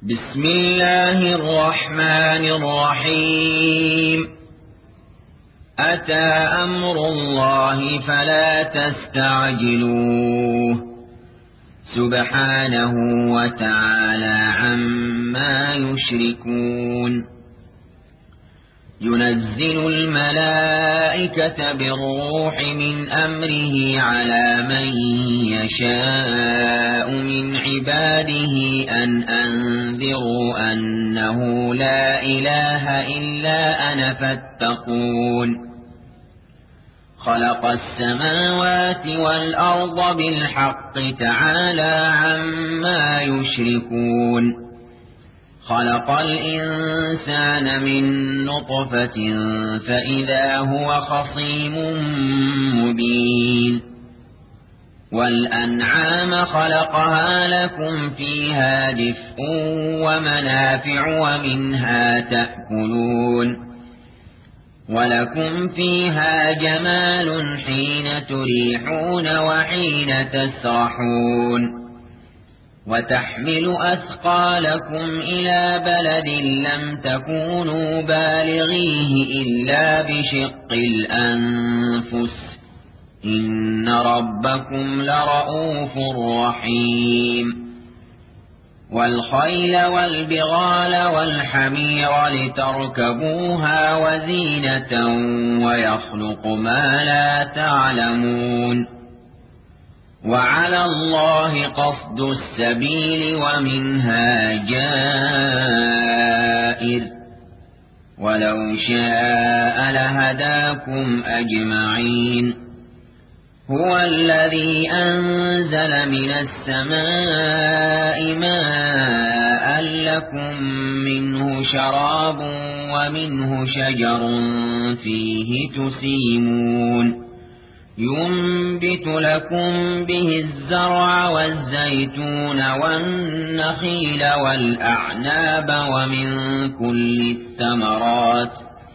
بسم الله الرحمن الرحيم أتى أمر الله فلا تستعجلوه سبحانه وتعالى عما يشركون ينزل الملائكة بالروح من أمره على من يشاء من عباده أن أنذروا أنه لا إله إلا أنا فاتقون خلق السماوات والأرض بالحق تعالى عما يشركون خلق الإنسان من نطفة فإذا هو خصيم مبين والأنعام خلقها لكم فيها دفء ومنافع ومنها تأكلون ولكم فيها جمال حين تريحون وحين تسرحون وتحمل أثقالكم إلى بلد لم تكونوا بالغيه إلا بشق الأنفس إن ربكم لرؤوف رحيم والخيل والبغال والحمير لتركبوها وزينة ويخلق ما لا تعلمون وعلى الله قصد السبيل ومنها جائر ولو شاء لهداكم أجمعين هو الذي أنزل من السماء ماء لكم منه شراب ومنه شجر فيه تسيمون ينبت لكم به الزرع والزيتون والنخيل والأعناب ومن كل الثمرات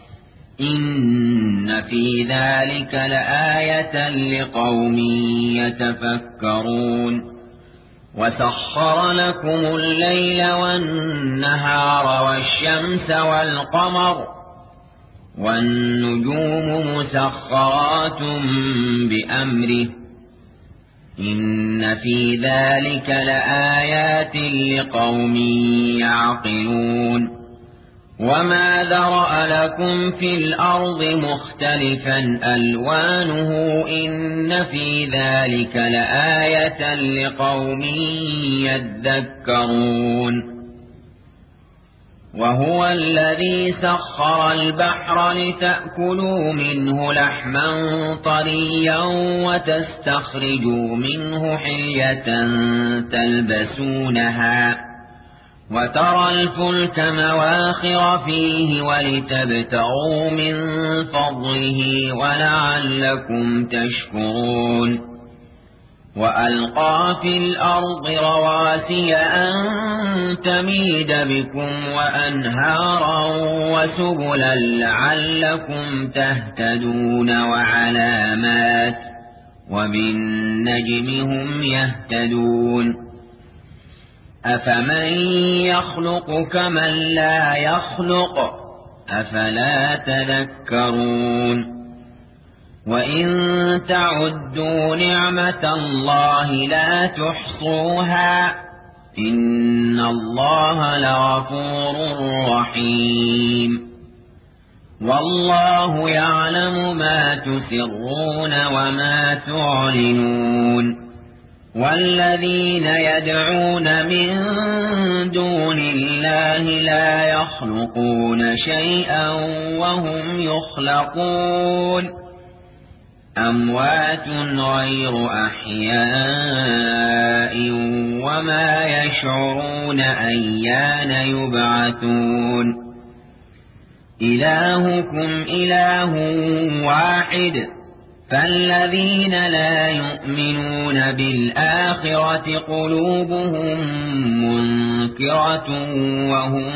إن في ذلك لآية لقوم يتفكرون وسخر لكم الليل والنهار والشمس والقمر والنجوم مسخرات بأمره إن في ذلك لآيات لقوم يعقلون وما ذرأ لكم في الأرض مختلفا ألوانه إن في ذلك لآية لقوم يذكرون وهو الذي سخر البحر لتأكلوا منه لحما طريا وتستخرجوا منه حلية تلبسونها وترى الفلك مواخر فيه ولتبتغوا من فضله ولعلكم تشكرون وألقى في الأرض رواسي أن تميد بكم وأنهارا وسبلا لعلكم تهتدون وعلامات وبالنجم هم يهتدون أفمن يخلق كمن لا يخلق أفلا تذكرون وإن تعدوا نعمة الله لا تحصوها إن الله لغفور رحيم والله يعلم ما تسرون وما تعلنون والذين يدعون من دون الله لا يخلقون شيئا وهم يخلقون أموات غير أحياء وما يشعرون أيان يبعثون إلهكم إله واحد فالذين لا يؤمنون بالآخرة قلوبهم منكرة وهم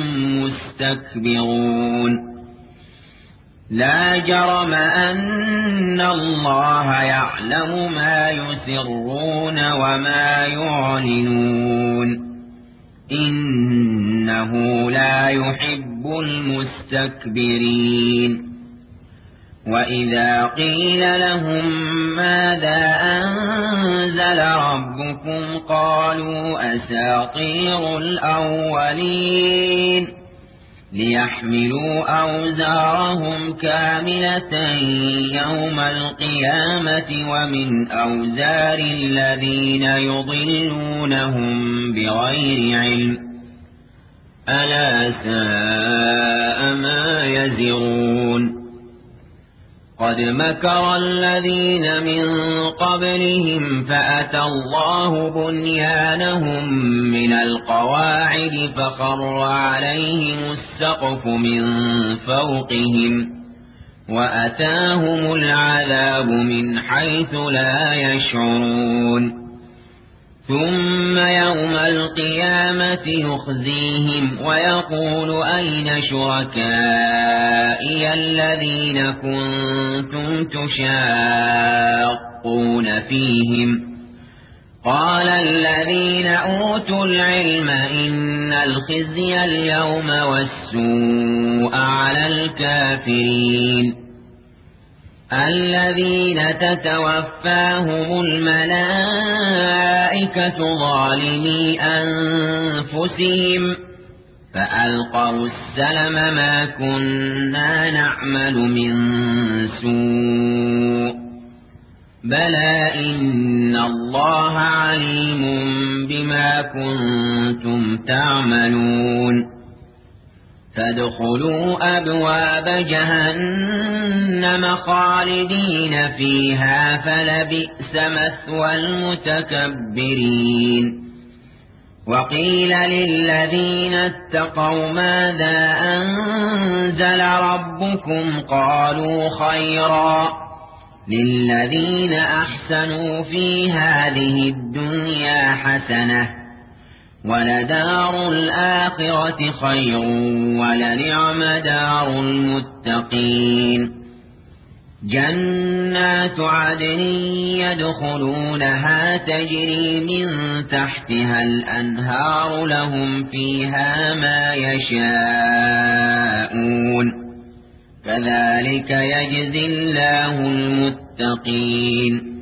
مستكبرون لا جرم أن الله يعلم ما يسرون وما يعلنون إنه لا يحب المستكبرين وإذا قيل لهم ماذا أنزل ربكم قالوا أساطير الأولين ليحملوا أوزارهم كاملة يوم القيامة ومن أوزار الذين يضلونهم بغير علم ألا ساء ما يزرون قد مكر الذين من قبلهم فأتى الله بنيانهم من القواعد فخر عليهم السقف من فوقهم وأتاهم العذاب من حيث لا يشعرون ثم يوم القيامة يخزيهم ويقول أين شركائي الذين كنتم تشاقون فيهم قال الذين أوتوا العلم إن الخزي اليوم والسوء على الكافرين الذين تتوفاهم الملائكة ظالمي أنفسهم فألقوا السلم ما كنا نعمل من سوء بلى إن الله عليم بما كنتم تعملون فادخلوا أبواب جهنم خالدين فيها فلبئس مثوى المتكبرين وقيل للذين اتقوا ماذا أنزل ربكم قالوا خيرا للذين أحسنوا في هذه الدنيا حسنة ولدار الآخرة خير ولنعم دار المتقين جنات عدن يدخلونها تجري من تحتها الأنهار لهم فيها ما يشاءون كذلك يجزي الله المتقين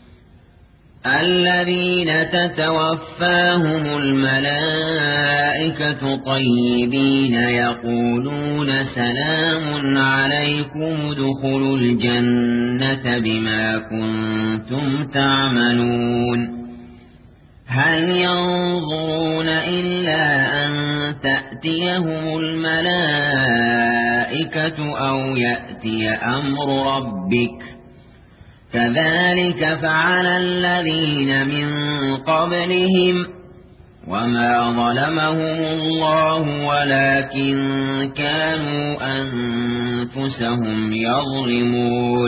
الذين تتوفاهم الملائكة طيبين يقولون سلام عليكم ادخلوا الجنة بما كنتم تعملون هل ينظرون إلا أن تأتيهم الملائكة أو يأتي أمر ربك كذلك فعل الذين من قبلهم وما ظلمهم الله ولكن كانوا أنفسهم يظلمون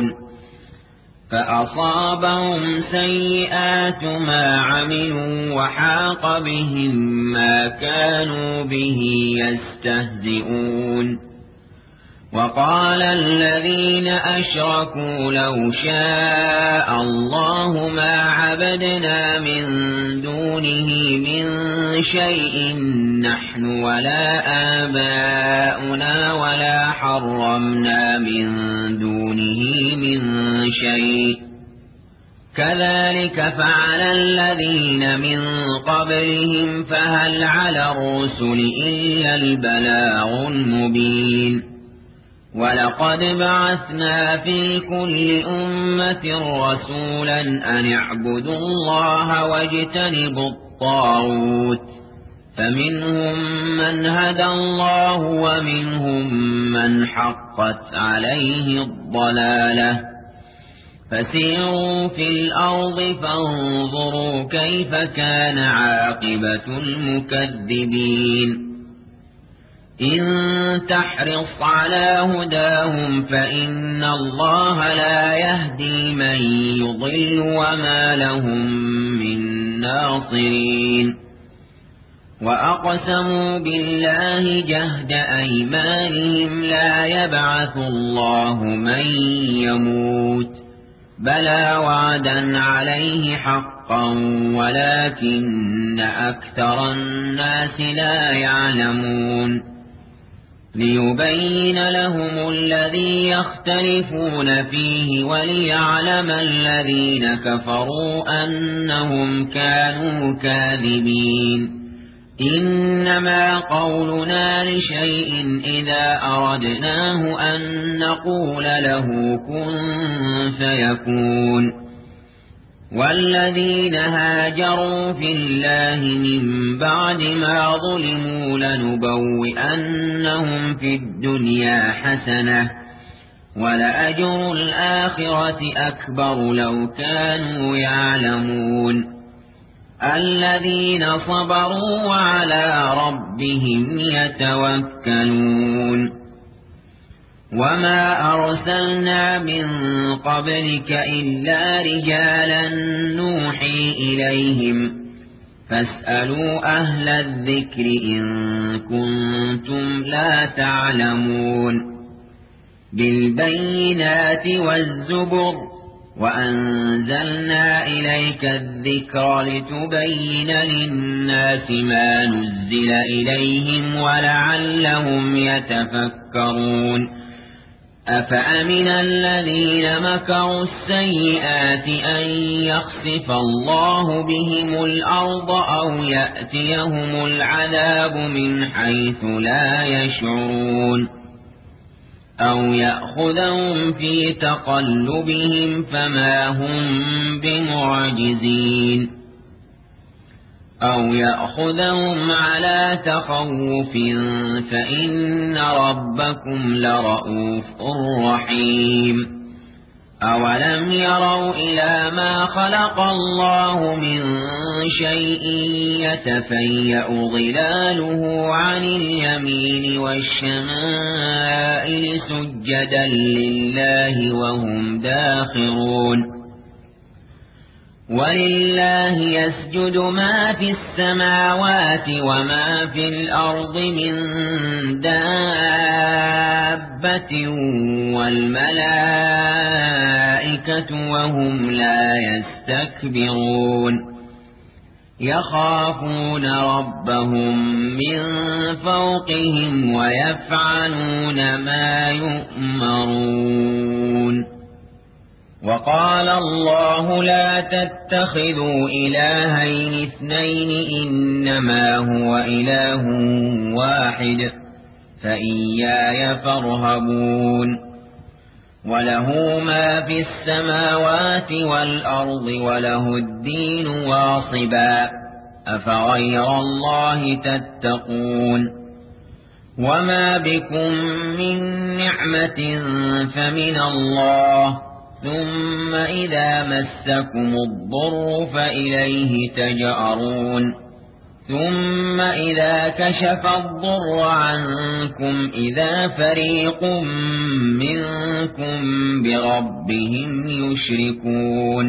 فأصابهم سيئات ما عملوا وحاق بهم ما كانوا به يستهزئون وقال الذين أشركوا لو شاء الله ما عبدنا من دونه من شيء نحن ولا آباؤنا ولا حرمنا من دونه من شيء كذلك فعل الذين من قبلهم فهل على الرسل إلا البلاغ المبين ولقد بعثنا في كل أمة رسولا أن اعبدوا الله واجتنبوا الطاغوت فمنهم من هدى الله ومنهم من حقت عليه الضلالة فسيروا في الأرض فانظروا كيف كان عاقبة المكذبين إن تحرص على هداهم فإن الله لا يهدي من يضل وما لهم من ناصرين وأقسموا بالله جهد أيمانهم لا يبعث الله من يموت بلى وعدا عليه حقا حقا ولكن أكثر الناس لا يعلمون ليبين لهم الذي يختلفون فيه وليعلم الذين كفروا أنهم كانوا كاذبين إنما قولنا لشيء إذا أردناه أن نقول له كن فيكون والذين هاجروا في الله من بعد ما ظلموا لنبوئنهم في الدنيا حسنة ولأجر الآخرة أكبر لو كانوا يعلمون الذين صبروا وعلى ربهم يتوكلون وما أرسلنا من قبلك إلا رجالا نوحي إليهم فاسألوا أهل الذكر إن كنتم لا تعلمون بالبينات والزبر وأنزلنا إليك الذكر لتبين للناس ما نزل إليهم ولعلهم يتفكرون أفأمن الذين مكروا السيئات أن يخسف الله بهم الأرض أو يأتيهم العذاب من حيث لا يشعرون أو يأخذهم في تقلبهم فما هم بمعجزين أو يأخذهم على تخوف فإن ربكم لرؤوف رحيم أولم يروا إلى ما خلق الله من شيء يتفيأ ظلاله عن اليمين والشمائل سجدا لله وهم داخرون ولله يسجد ما في السماوات وما في الأرض من دابة والملائكة وهم لا يستكبرون يخافون ربهم من فوقهم ويفعلون ما يؤمرون وقال الله لا تتخذوا إلهين اثنين إنما هو إله واحد فإياي فارهبون وله ما في السماوات والأرض وله الدين واصبا أفغير الله تتقون وما بكم من نعمة فمن الله ثم إذا مسكم الضر فإليه تجأرون ثم إذا كشف الضر عنكم إذا فريق منكم بربهم يشركون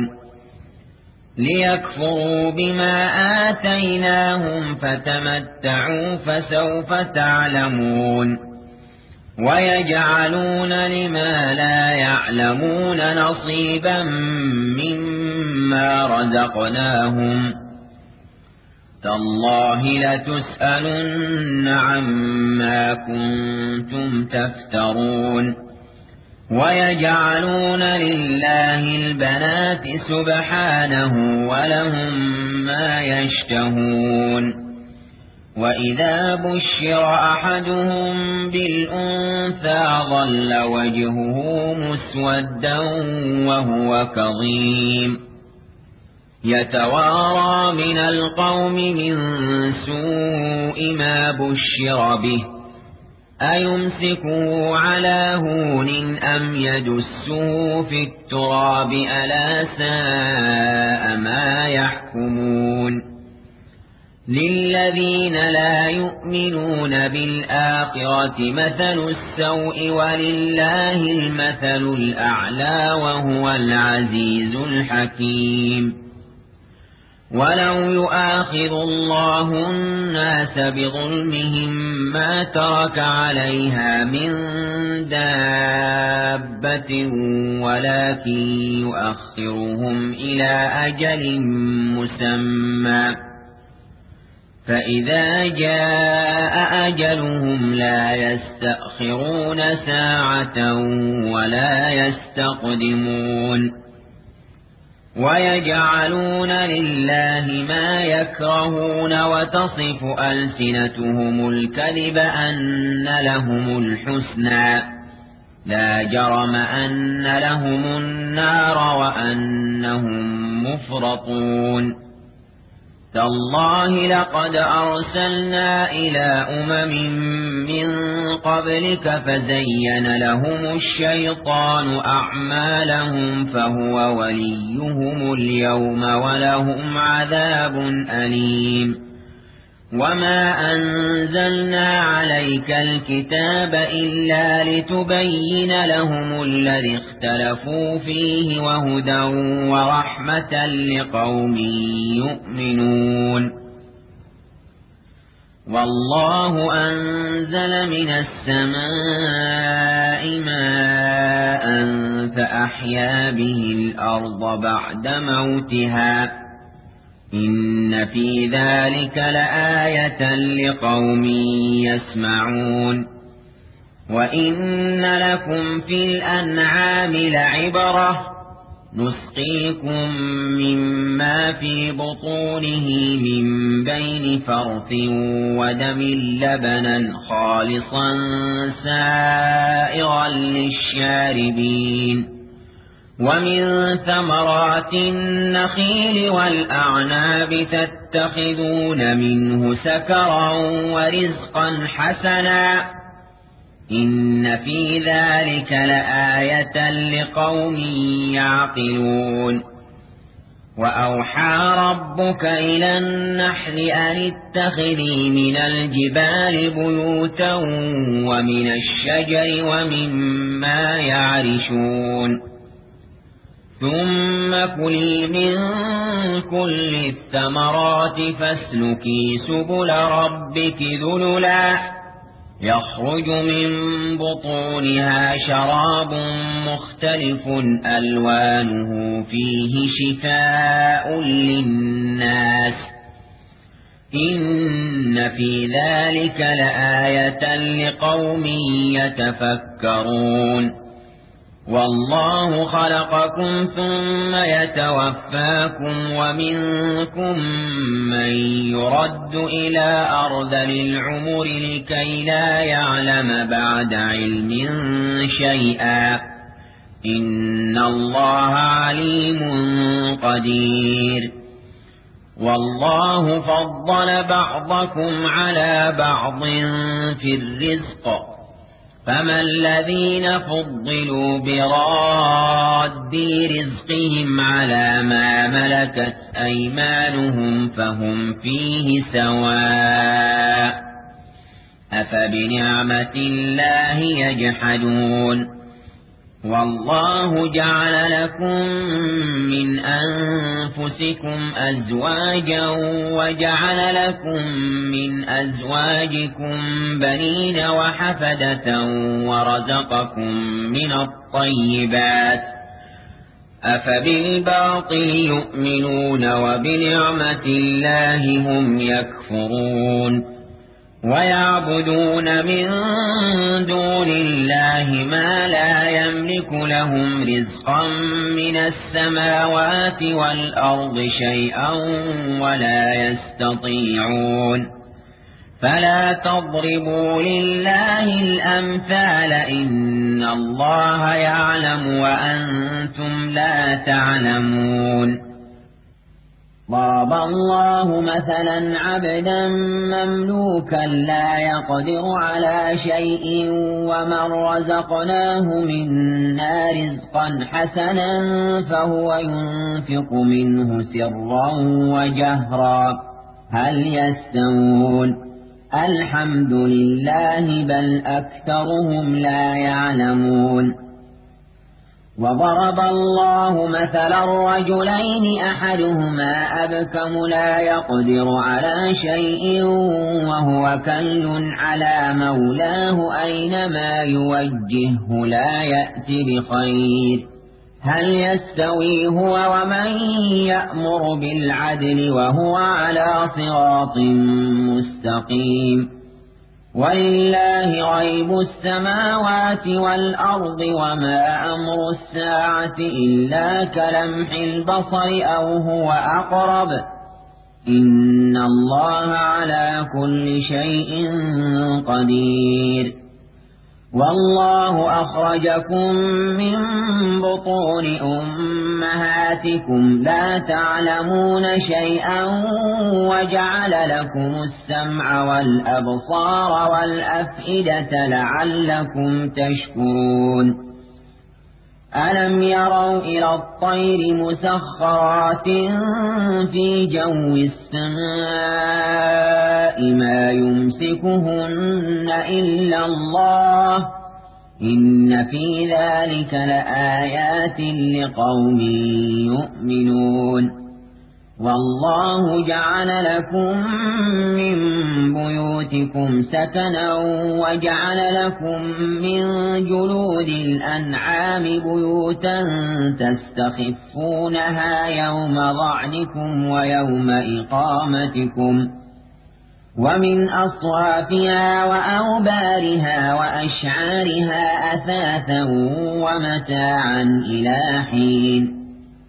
ليكفروا بما آتيناهم فتمتعوا فسوف تعلمون ويجعلون لما لا يعلمون نصيبا مما رزقناهم تالله لتسألن عما كنتم تفترون ويجعلون لله البنات سبحانه ولهم ما يشتهون وإذا بشر أحدهم بالأنثى ظل وجهه مسودا وهو كظيم يتوارى من القوم من سوء ما بشر به أيمسكه على هون أم يدسه في التراب ألا ساء ما يحكمون للذين لا يؤمنون بالآخرة مثل السوء ولله المثل الأعلى وهو العزيز الحكيم ولو يؤاخذ الله الناس بظلمهم ما ترك عليها من دابة ولكن يؤخرهم إلى أجل مسمى فإذا جاء أجلهم لا يستأخرون ساعة ولا يستقدمون ويجعلون لله ما يكرهون وتصف ألسنتهم الكذب أن لهم الحسنى لا جرم أن لهم النار وأنهم مفرطون تالله لقد أرسلنا إلى من قبلك فزين لهم الشيطان أعمالهم فهو وليهم اليوم ولهم عذاب أليم وما أنزلنا عليك الكتاب إلا لتبين لهم الذي اختلفوا فيه وهدى ورحمة لقوم يؤمنون والله أنزل من السماء ماء فأحيا به الأرض بعد موتها إن في ذلك لآية لقوم يسمعون وإن لكم في الأنعام لعبرة نسقيكم مما في بطونه من بين فرث ودم لبنا خالصا سائغا للشاربين ومن ثمرات النخيل والأعناب تتخذون منه سكرا ورزقا حسنا إن في ذلك لآية لقوم يعقلون وأوحى ربك إلى النحل أن اتخذي من الجبال بيوتا ومن الشجر ومما يعرشون ثم كلي من كل الثمرات فاسلكي سبل ربك ذللا يخرج من بطونها شراب مختلف ألوانه فيه شفاء للناس إن في ذلك لآية لقوم يتفكرون والله خلقكم ثم يتوفاكم ومنكم من يرد إلى أرذل العمر لكي لا يعلم بعد علم شيئا إن الله عليم قدير والله فضل بعضكم على بعض في الرزق فما الذين فضلوا براد رزقهم على ما ملكت أيمانهم فهم فيه سواء أفبنعمة الله يجحدون والله جعل لكم من أنفسكم أزواجا وجعل لكم من أزواجكم بنين وحفدة ورزقكم من الطيبات أفبالباطل يؤمنون وبنعمة الله هم يكفرون ويعبدون من دون الله ما لا يملك لهم رزقا من السماوات والأرض شيئا ولا يستطيعون فلا تضربوا لله الأمثال إن الله يعلم وأنتم لا تعلمون ضرب الله مثلا عبدا مملوكا لا يقدر على شيء ومن رزقناه منا رزقا حسنا فهو ينفق منه سرا وجهرا هل يستوون الحمد لله بل أكثرهم لا يعلمون وضرب الله مثلا رجلين أحدهما أبكم لا يقدر على شيء وهو كل على مولاه أينما يوجهه لا يأتي بخير هل يستوي هو ومن يأمر بالعدل وهو على صراط مستقيم ولله غيب السماوات والأرض وما أمر الساعة إلا كلمح البصر أو هو أقرب إن الله على كل شيء قدير والله أخرجكم من بطون أمهاتكم لا تعلمون شيئا وجعل لكم السمع والأبصار والأفئدة لعلكم تشكرون ألم يروا إلى الطير مسخرات في جو السماء ما يمسكهن إلا الله إن في ذلك لآيات لقوم يؤمنون والله جعل لكم من بيوتكم سكنا وجعل لكم من جلود الأنعام بيوتا تستخفونها يوم ضعنكم ويوم إقامتكم ومن أصوافها وأوبارها وأشعارها أثاثا ومتاعا إلى حين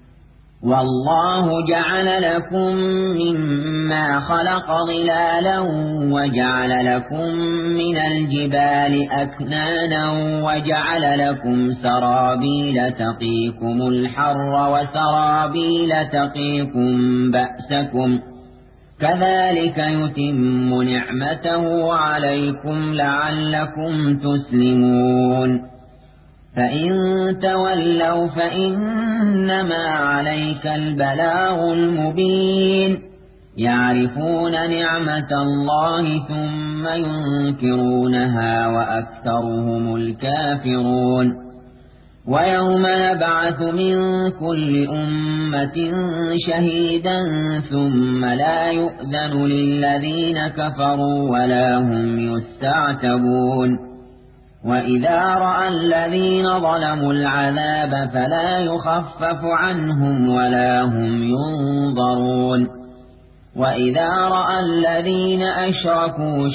والله جعل لكم مما خلق ظلالا وجعل لكم من الجبال أكنانا وجعل لكم سرابيل تقيكم الحر وسرابيل تقيكم بأسكم كذلك يتم نعمته عليكم لعلكم تسلمون فإن تولوا فإنما عليك البلاغ المبين يعرفون نعمة الله ثم ينكرونها وأكثرهم الكافرون ويوم نبعث من كل أمة شهيدا ثم لا يؤذن للذين كفروا ولا هم يستعتبون وإذا رأى الذين ظلموا العذاب فلا يخفف عنهم ولا هم ينظرون وإذا رأى الذين أشركوا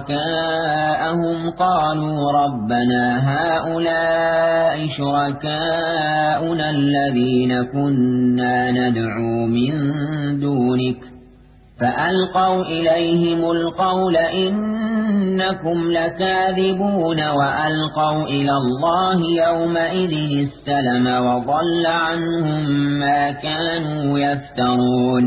شركاءهم قالوا ربنا هؤلاء شركاؤنا الذين كنا ندعو من دونك فألقوا إليهم القول إنكم لكاذبون وألقوا إلى الله يومئذ السلم وضل عنهم ما كانوا يفترون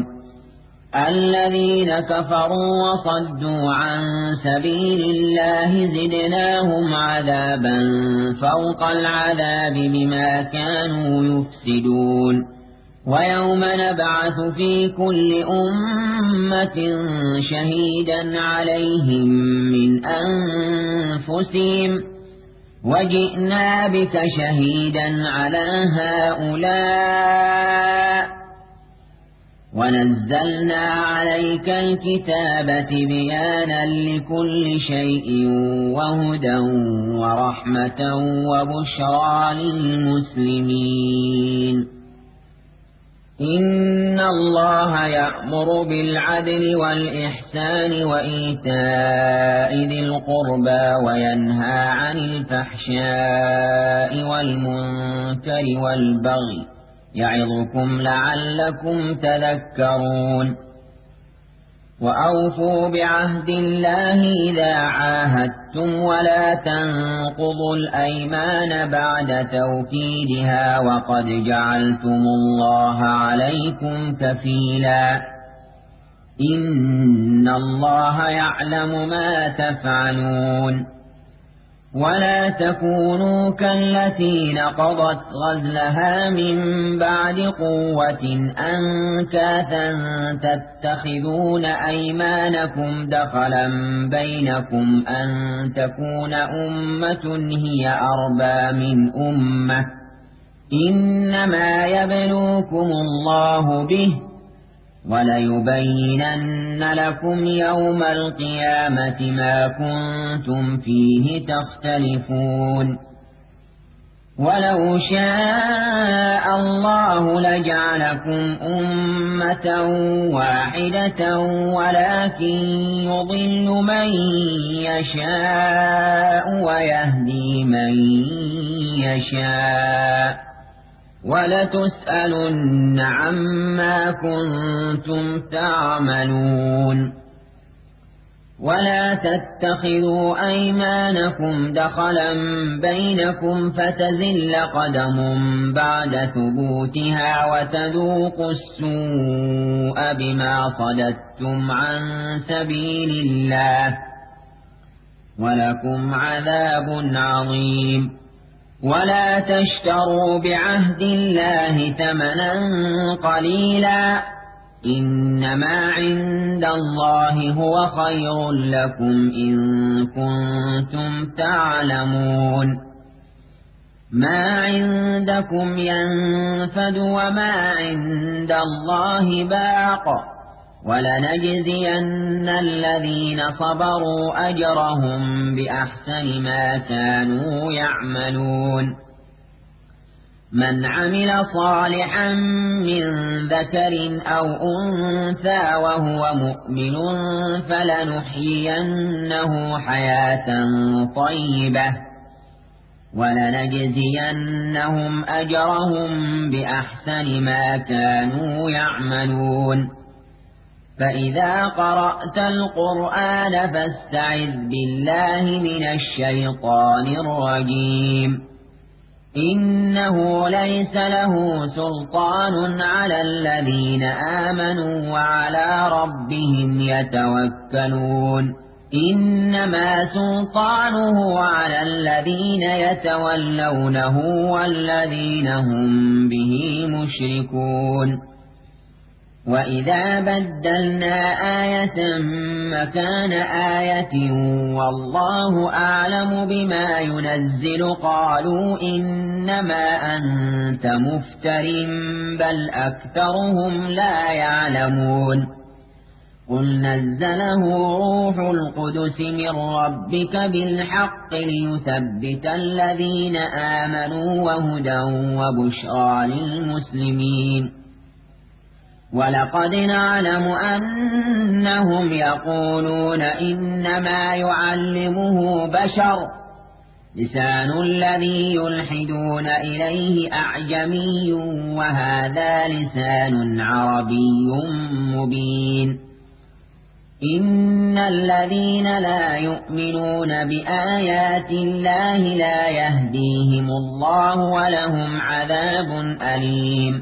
الذين كفروا وصدوا عن سبيل الله زدناهم عذابا فوق العذاب بما كانوا يفسدون ويوم نبعث في كل أمة شهيدا عليهم من أنفسهم وجئنا بك شهيدا على هؤلاء ونزلنا عليك الكتاب تبيانا لكل شيء وهدى ورحمة وبشرى للمسلمين إن الله يأمر بالعدل والإحسان وإيتاء ذي القربى وينهى عن الفحشاء والمنكر والبغي يعظكم لعلكم تذكرون وأوفوا بعهد الله إذا عاهدتم ولا تنقضوا الأيمان بعد توكيدها وقد جعلتم الله عليكم كفيلا إن الله يعلم ما تفعلون ولا تكونوا كالتي نقضت غزلها من بعد قوة أنكاثا تتخذون أيمانكم دخلا بينكم أن تكون أمة هي أربى من أمة إنما يبلوكم الله به وليبينن لكم يوم القيامة ما كنتم فيه تختلفون ولو شاء الله لجعلكم أمة واحدة ولكن يضل من يشاء ويهدي من يشاء ولتسألن عما كنتم تعملون ولا تتخذوا أيمانكم دخلا بينكم فتزل قدم بعد ثبوتها وتذوقوا السوء بما صددتم عن سبيل الله ولكم عذاب عظيم ولا تشتروا بعهد الله ثمنا قليلا إنما عند الله هو خير لكم إن كنتم تعلمون ما عندكم ينفد وما عند الله باق ولنجزين الذين صبروا أجرهم بأحسن ما كانوا يعملون من عمل صالحا من ذكر أو أنثى وهو مؤمن فلنحيينه حياة طيبة ولنجزينهم أجرهم بأحسن ما كانوا يعملون فإذا قرأت القرآن فاستعذ بالله من الشيطان الرجيم إنه ليس له سلطان على الذين آمنوا وعلى ربهم يتوكلون إنما سلطانه على الذين يتولونه والذين هم به مشركون وإذا بدلنا آية مكان آية والله أعلم بما ينزل قالوا إنما أنت مفتر بل أكثرهم لا يعلمون قل نزله روح القدس من ربك بالحق ليثبت الذين آمنوا وهدى وبشرى للمسلمين ولقد نعلم أنهم يقولون إنما يعلمه بشر لسان الذي يلحدون إليه أعجمي وهذا لسان عربي مبين إن الذين لا يؤمنون بآيات الله لا يهديهم الله ولهم عذاب أليم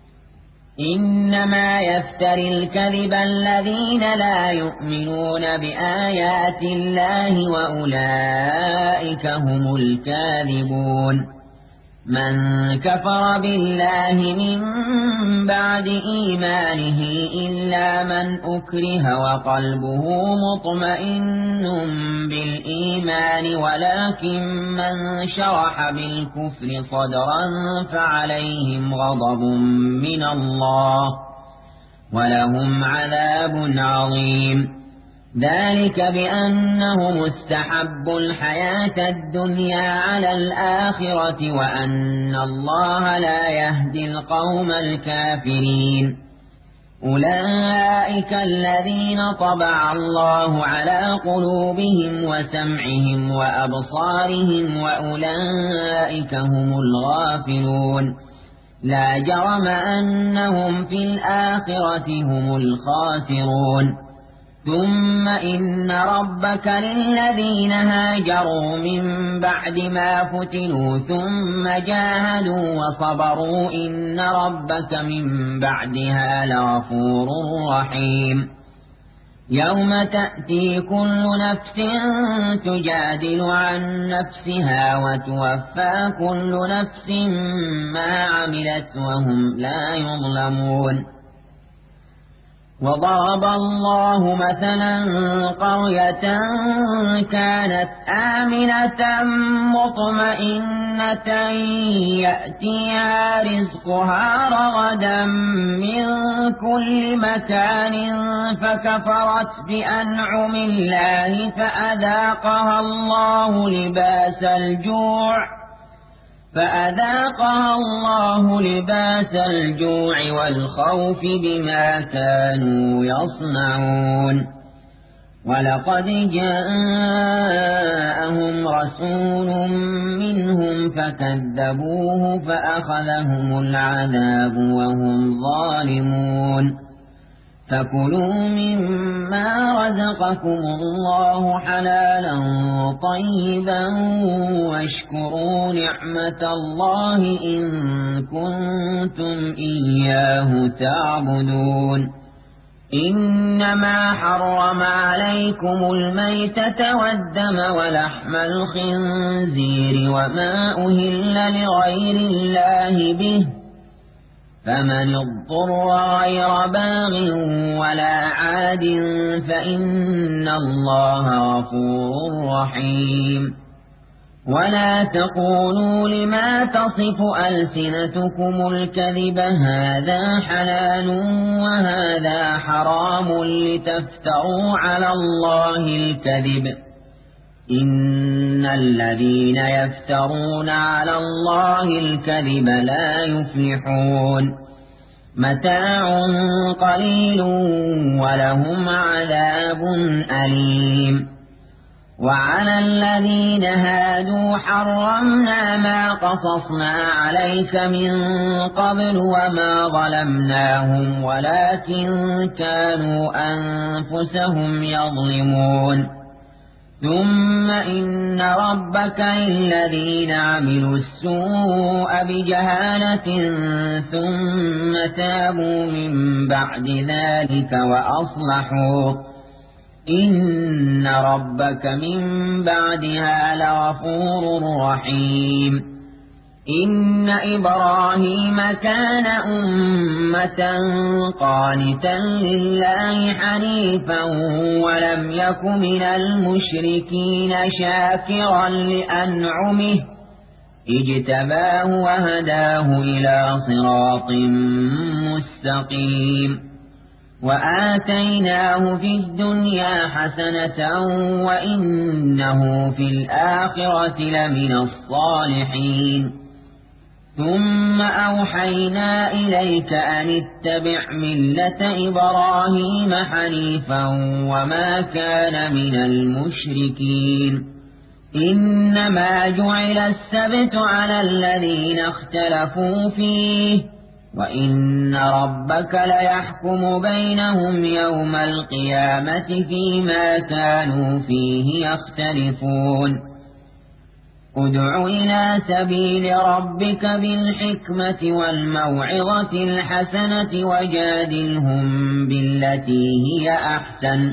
إنما يفتري الكذب الذين لا يؤمنون بآيات الله وأولئك هم الكاذبون من كفر بالله من بعد إيمانه إلا من أكره وقلبه مطمئن بالإيمان ولكن من شرح بالكفر صدرا فعليهم غضب من الله ولهم عذاب عظيم ذلك بأنهم استحبوا الحياة الدنيا على الآخرة وأن الله لا يهدي القوم الكافرين أولئك الذين طبع الله على قلوبهم وسمعهم وأبصارهم وأولئك هم الغافلون لا جرم أنهم في الآخرة هم الخاسرون ثم إن ربك للذين هاجروا من بعد ما فتنوا ثم جاهدوا وصبروا إن ربك من بعدها لغفور رحيم يوم تأتي كل نفس تجادل عن نفسها وتوفى كل نفس ما عملت وهم لا يظلمون وضرب الله مثلا قرية كانت آمنة مطمئنة يأتيها رزقها رغدا من كل مكان فكفرت بأنعم الله فأذاقها الله لباس الجوع والخوف بما كانوا يصنعون ولقد جاءهم رسول منهم فكذبوه فأخذهم العذاب وهم ظالمون فكلوا مما رزقكم الله حلالا طيبا واشكروا نعمة الله إن كنتم إياه تعبدون إنما حرم عليكم الميتة والدم ولحم الخنزير وما أهل لغير الله به فمن اضطر غير باغ ولا عاد فإن الله غفور رحيم ولا تقولوا لما تصف ألسنتكم الكذب هذا حلال وهذا حرام لتفتروا على الله الكذب إن الذين يفترون على الله الكذب لا يفلحون متاع قليل ولهم عذاب أليم وعلى الذين هادوا حرمنا ما قصصنا عليك من قبل وما ظلمناهم ولكن كانوا أنفسهم يظلمون ثم إن ربك للذين عملوا السوء بجهالة ثم تابوا من بعد ذلك وأصلحوا إن ربك من بعدها لغفور رحيم إن إبراهيم كان أمة قانتا لله حنيفا ولم يك من المشركين شاكرا لأنعمه اجتباه وهداه إلى صراط مستقيم وآتيناه في الدنيا حسنة وإنه في الآخرة لمن الصالحين ثم أوحينا إليك أن اتبع ملة إبراهيم حنيفا وما كان من المشركين إنما جعل السبت على الذين اختلفوا فيه وإن ربك ليحكم بينهم يوم القيامة فيما كانوا فيه يختلفون ادع إلى سبيل ربك بالحكمة والموعظة الحسنة وجادلهم بالتي هي أحسن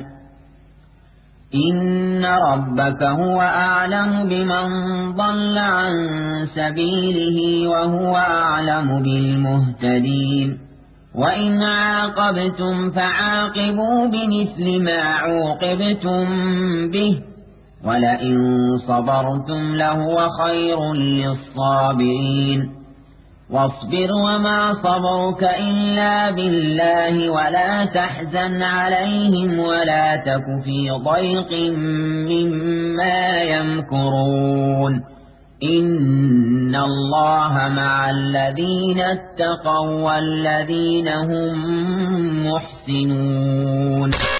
إن ربك هو أعلم بمن ضل عن سبيله وهو أعلم بالمهتدين وإن عاقبتم فعاقبوا بمثل ما عوقبتم به ولئن صبرتم لهو خير للصابرين واصبر وما صبرك إلا بالله ولا تحزن عليهم ولا تك في ضيق مما يمكرون إن الله مع الذين اتقوا والذين هم محسنون